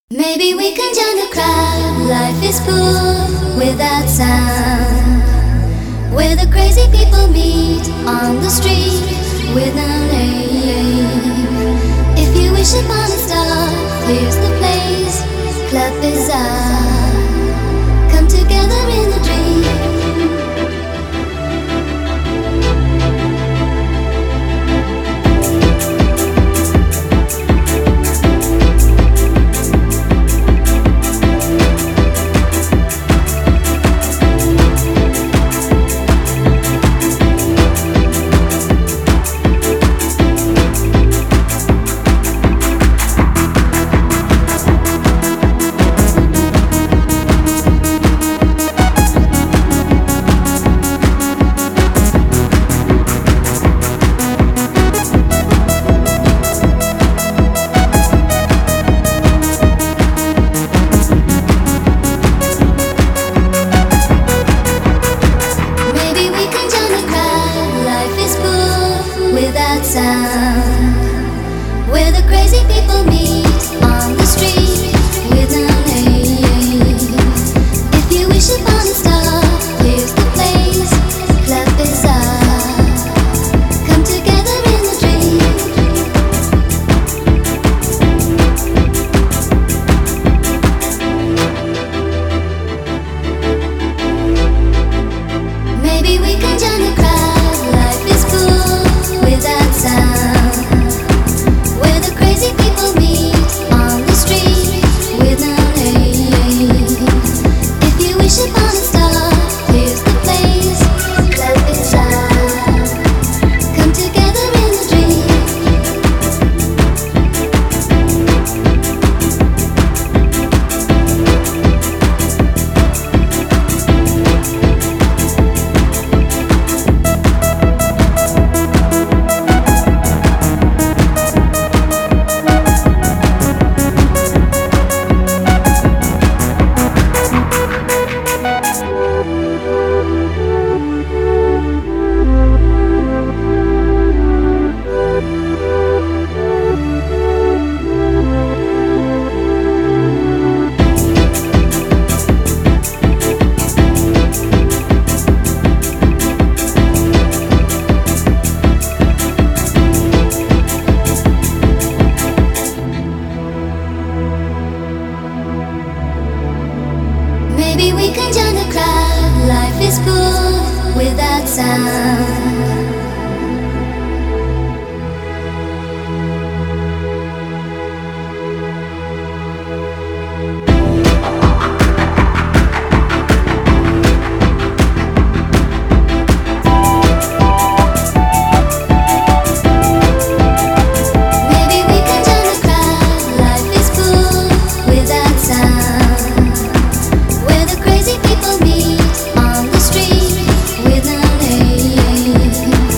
Maybe we can join the crowd. Life is full without sound, where the crazy people meet on the street with no name. If you wish upon a star, here's the place. Club Bizarre. Come together in a dream. Where the crazy people meet on the street with no name. If you wish upon a star, here's the place. Club Bizarre. Come together in a dream. Maybe we can join the crowd. Life is full without sound, where the crazy people meet on the street with no name. If you wish upon a star, here's the place. Club Bizarre. Come together in a dream. Maybe we can join the crowd. Life is full without sound.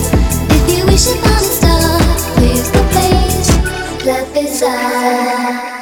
Club Bizarre.